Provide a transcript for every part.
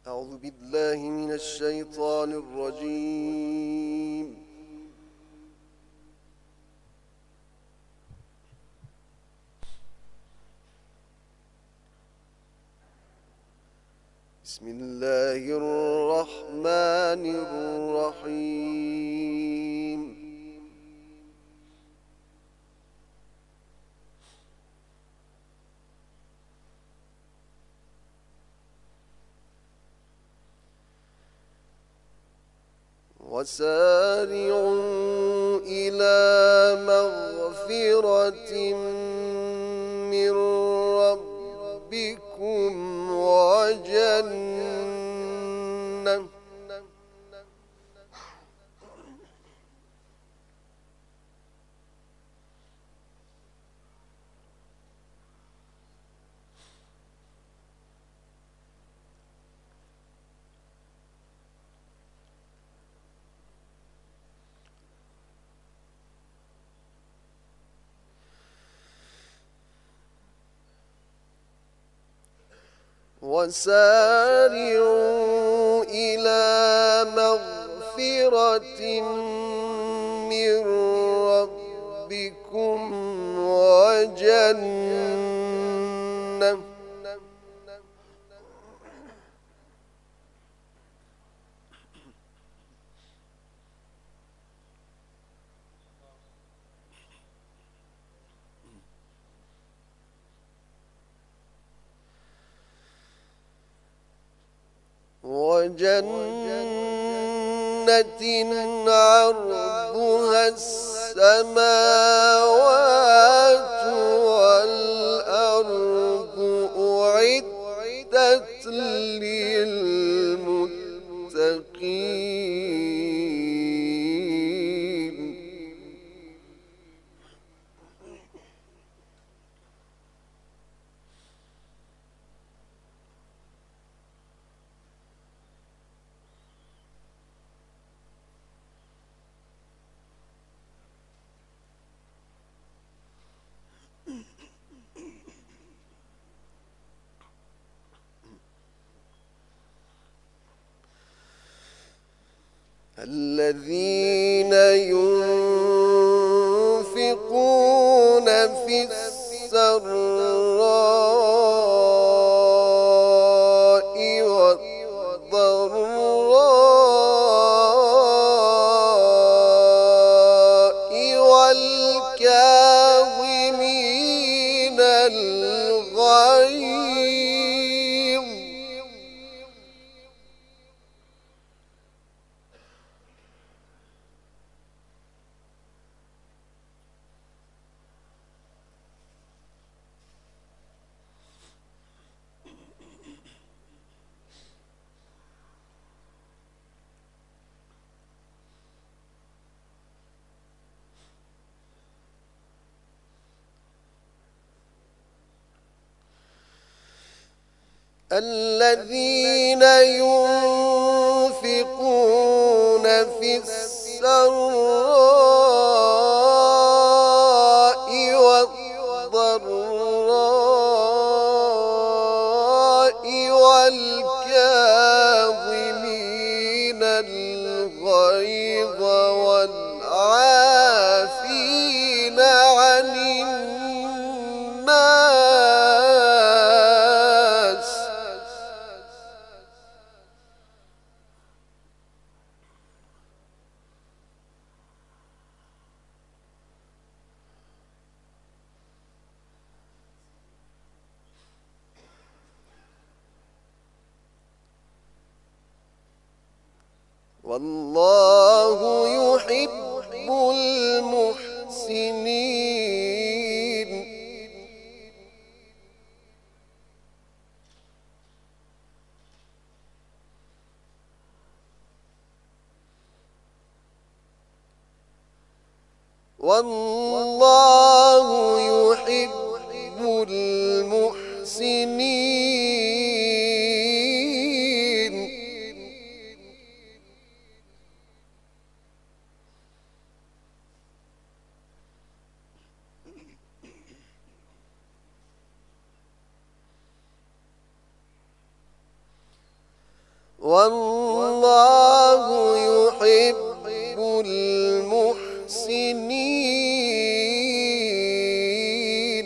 أعوذ بالله من الشيطان الرجيم. بسم الله الرحمن الرحيم. وسارعوا إلى مغفرة من ربكم وجنة وسارعوا إلى مغفرة من ربكم وجنة عرضها السماوات والأرض أعدت للمتقين. الذين ينفقون في السراء والضراء والكاظمين الغيظ الذين ينفقون في السراء والضراء والكاظمين الغيظ والعافين عن الناس والله يحب المحسنين. والله يحب المحسنين. والله يحب المحسنين.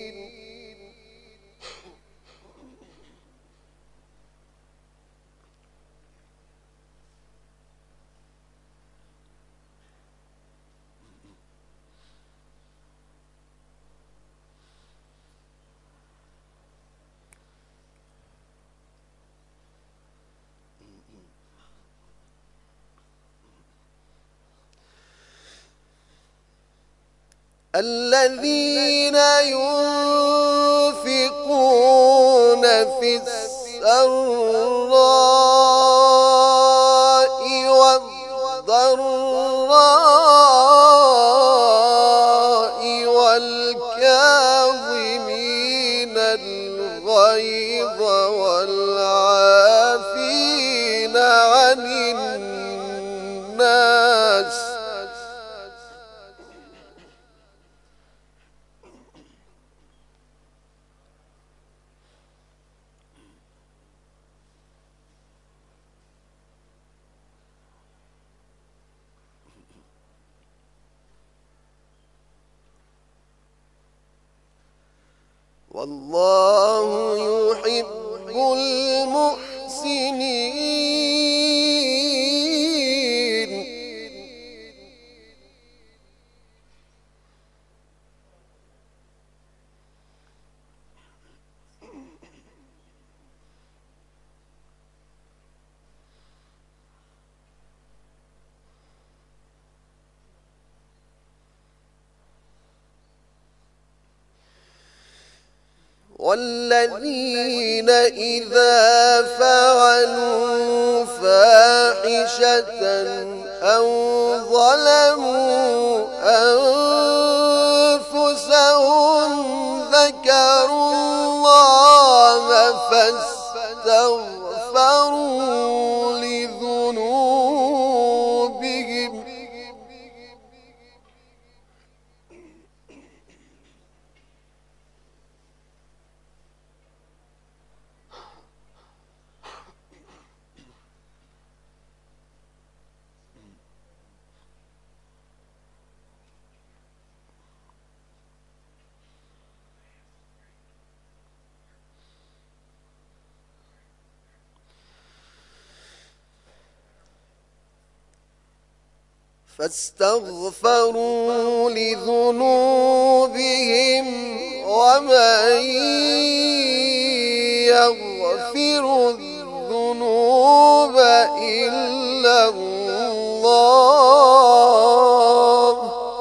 الذين ينفقون في السراء والضراء والكاظمين الغيظ والعافين عن الناس والله يحب المحسنين. والذين إذا فعلوا فاحشة أو ظلموا أنفسهم ذكروا الله فاستغفروا لذنوبهم ومن يغفر الذنوب إلا الله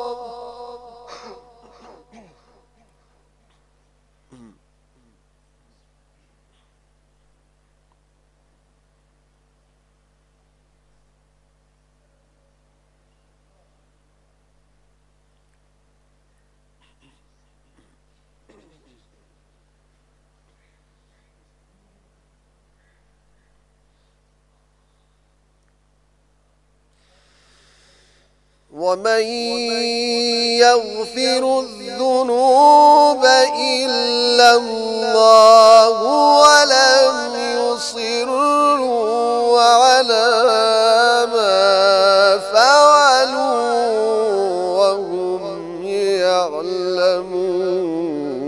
ومن يغفر الذنوب إلا الله ولم يصروا على ما فعلوا وهم يعلمون.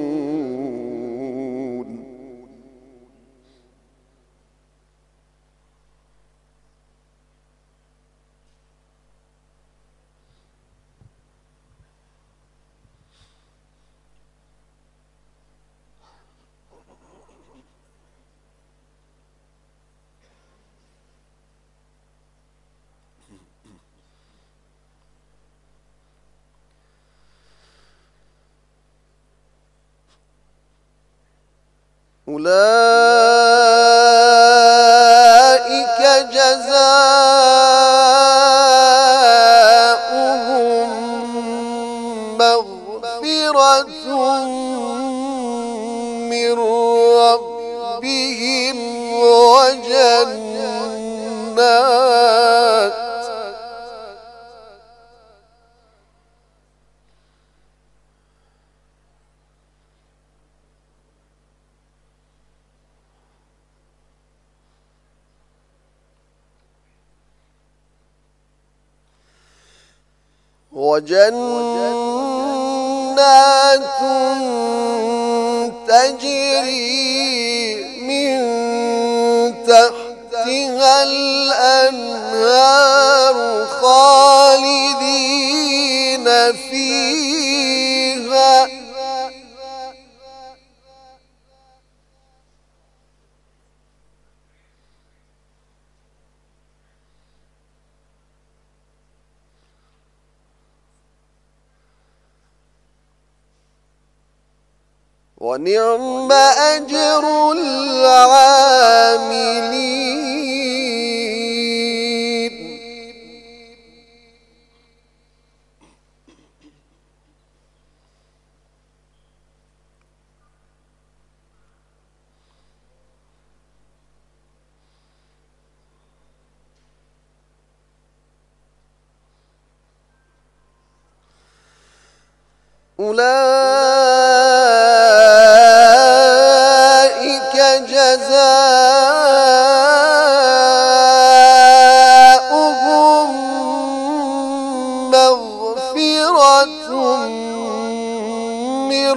أولئك جزاؤهم مغفرة من ربهم وجنات وجنات تجري من تحتها الأنهار خالدين فيها ونعم أجر العاملين أولئك جزاؤهم مغفرة من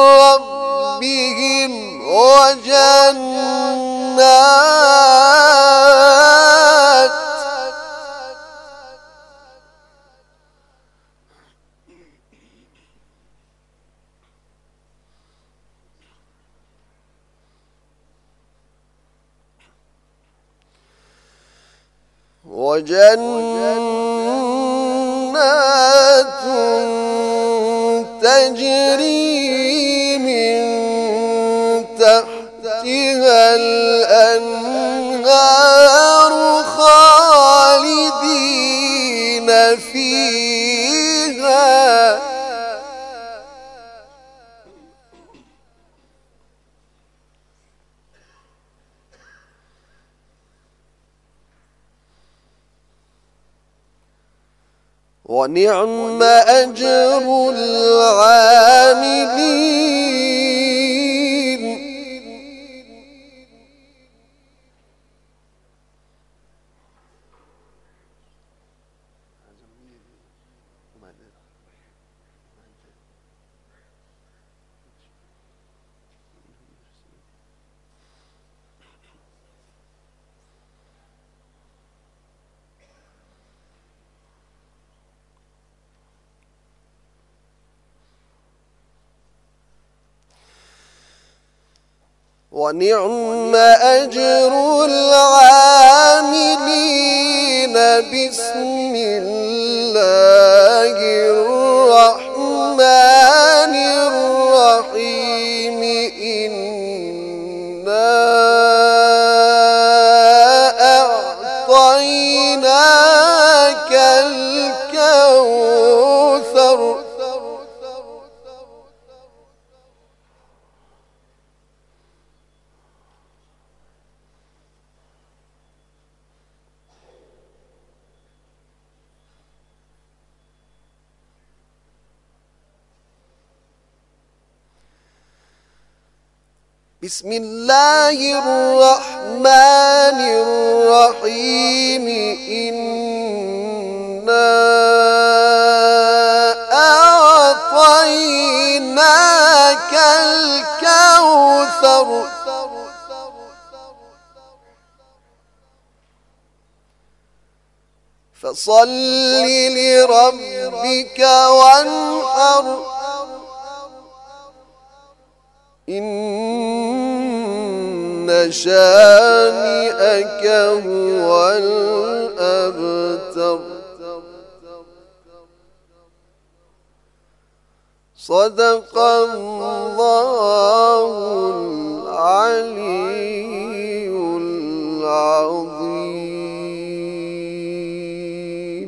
ربهم وجنات تجري من تحتها الأنهار خالدين فيها ونعم أجر العاملين ونعم أجر العاملين بسم الله الرحمن الرحيم إنا أعطيناك الكوثر بسم الله الرحمن الرحيم إنا أعطيناك الكوثر فصل لربك وانحر إن شانئك هو الأبتر صدق الله